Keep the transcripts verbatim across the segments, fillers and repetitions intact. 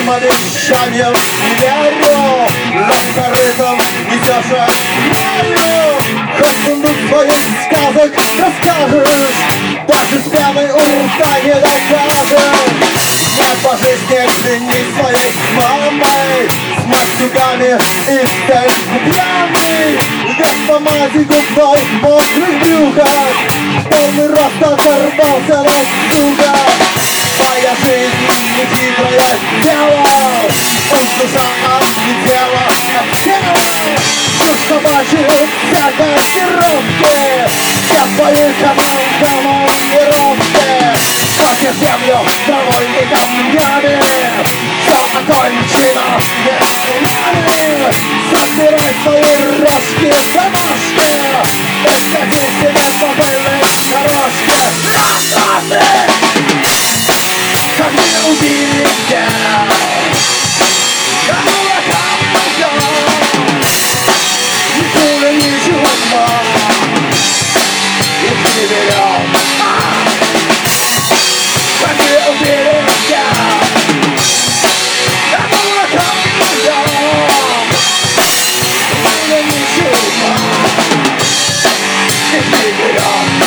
твоим обещаниям не верю, но корытом несешь верю. Хоть сундук своих сказок расскажешь, даже с пьяной у рта не докажешь. Нет по жизни клянись своей мамой, с мастюгами и стель пьяный. Вес помади губной в мокрых брюках, полный рост оторвался на сука. Твоя жизнь не хитрое дело, пусть душа от не тела, от тела. Чушь собачью всякой сиропки, все твои командировки. Сколько землю травой и камнями, все окончено несунами. Собирай свои рожки домашки и сходи себе по пыльной дорожке. Раз-два-три! Как мы убили тебя, кому-то кому-то, никуда не чудно, и ты берем. Как мы убили тебя, кому-то кому-то, никуда не чудно, и ты берем.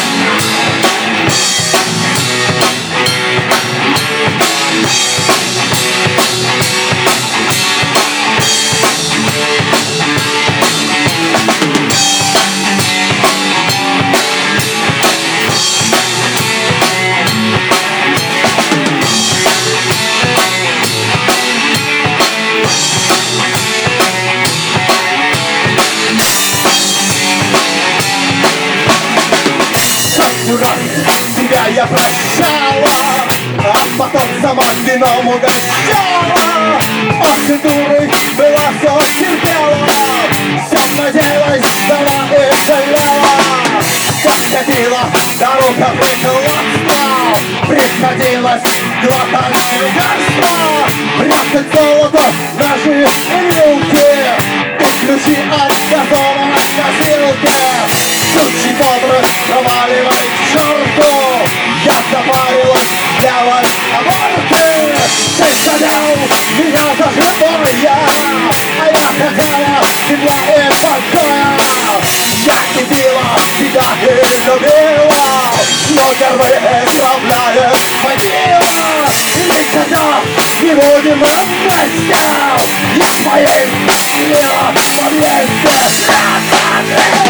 Тебя я прощала, а потом сама вином угощала. Ох, ты дурой была, все терпела, все надеялась, сама и жалела. Подходила, дорога прикладства, приходилось глотать лекарства, прятать золото, ножи и вилки, и ключи от газона носилки. Сучий возраст проваливай к черту, я запарилась, делать аборты. Ты садил меня за живое, а я хотела тепла и покоя. Я любила тебя и любила, но первый исправляет могила. И никогда не будем вместе, я в твоей милом подъезде.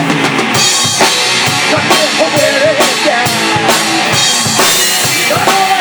Как мы убили тебя,